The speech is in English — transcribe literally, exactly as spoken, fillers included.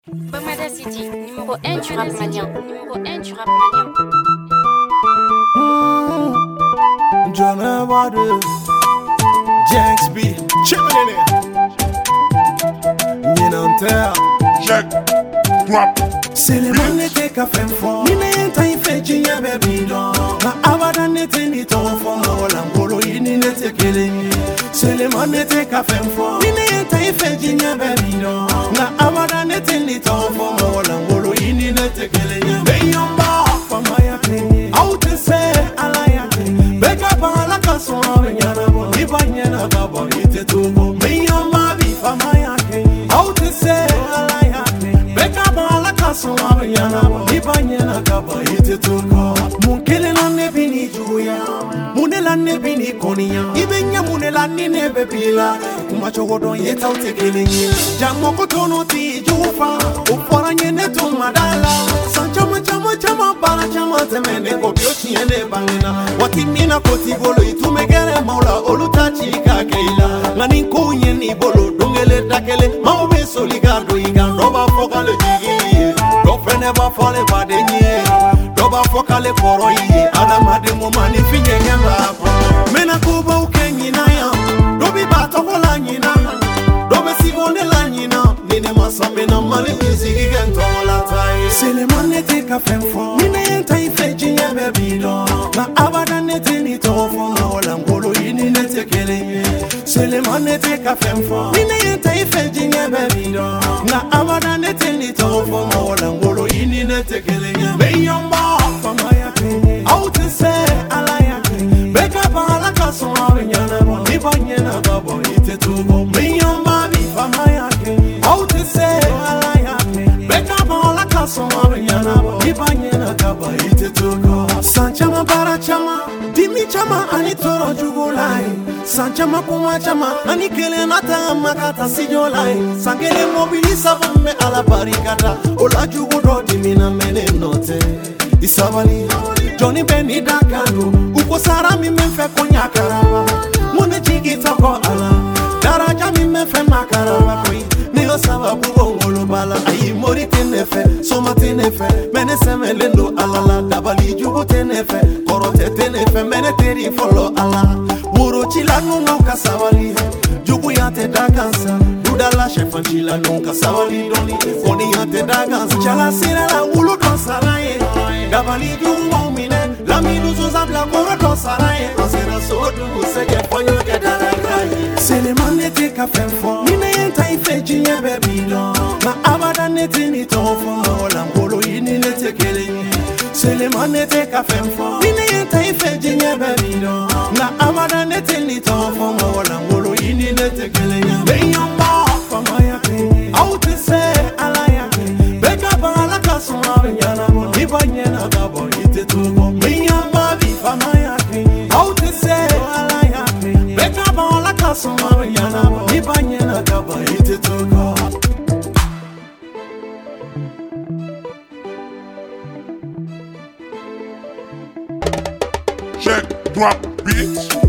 Bamada City, numéro un du rap malien. Numéro un du rap malien. Mmh, John Wade, Jax B, chillin' in there. Ninantea, Jack, drop. c'est les manettes qu'a fait fort. Ninenta y fait jinya baby don. Na abada nete ni ton fond. Wala ngolo yini nete kele. C'est les manettes qu'a fait fort. Ninenta y fait jinya baby don. Na abada nete ni ton fond. Wala ngolo yini nete kele. Beyamba, famaya kenye. Out say alaya kenye. Beka pa la kaso abenyana bo. Ibanyana babo ite tubo. Beyamba bi famaya kenye. Out say alaya kenye. Beka pa la kaso abenyana bo. Ibanyana babo ite tubo. Munkele na nebini juya. Munela nebini konia. Ibenya munela ni nebe pila. Kumacho don yeta utekelenye. Jango kotono ti jufa. Upora nyene tu madala. Sanchama chama chama para chama temene kopiochi ene bangena. Watimina koti bolo itumegere maula olutachi kakeila. Ngani kunye ni bolo dungele takele. Maube soligado igando ba fokale jigi. Dofene ba fale badenye. Doba fokale koroyi. Adamade mumani finye nyamba. Mena kuba ukenyi na ya. Dobi bato kola nyina. Dobe sigone la nyina. Nine masambe na mali mizigi gento la tai. C'est les manettes qu'a fait fort. Ninenta y fait jinya baby don. Na abada nete ni ton fond. Wala ngolo yini nete kele. C'est les manettes qu'a fait fort. Ninenta y fait jinya baby don. Na abada nete ni ton fond. Wala ngolo yini nete kele. Beyamba, famaya kenye. Out say alaya kenye. Beka pa la kaso abenyana bo. Ibanyana babo ite tubo. Beyamba bi famaya kenye. Out say alaya kenye. Beka pa la kaso abenyana bo. Ibanyana babo ite tubo. Sanchama para chama. Dimi chama ani toro jugolai. Sanchama kuma chama ani kele nata makata sijolai. Sangele mobilisa bombe ala barikata. Ola jugudo dimi na mene note. Isabali Johnny Benny Dakando. Uko sara mi menfe konya karaba. Mune jigi toko ala. Daraja mi menfe makaraba koi. Nilo saba bugo ngolo bala. Ayi mori tenefe, soma tenefe. Mene seme lendo alala. Dabali jugo tenefe, korote tenefe. Mene teri follow ala. Muro chila nunga kasawali. Jugu yate dagansa. Dudala shefa chila nunga sawali doni. Koni yate dagansa. Chala sira la ulu donsaraye. Dabali jugu waumine. Lami nuzo zabla koro donsaraye. Asira sodu usege fanyo ke darakaye. C'est les manettes qu'a fait fort. Ninenta y fait jinya baby don. Na abada nete ni ton fond. Wala ngolo yini nete kele. C'est les manettes qu'a fait fort. Ninenta y fait jinya baby don. Na abada nete ni ton fond. Wala ngolo yini nete kele. Beyamba, famaya kenye. Out say alaya kenye. Beka pa la kaso abenyana bo. Ibanyana babo ite tubo. Beyamba bi famaya kenye. Out say alaya kenye. Beka pa la kaso abenyana bo. Ibanyana babo ite tubo. Jack, drop, bitch.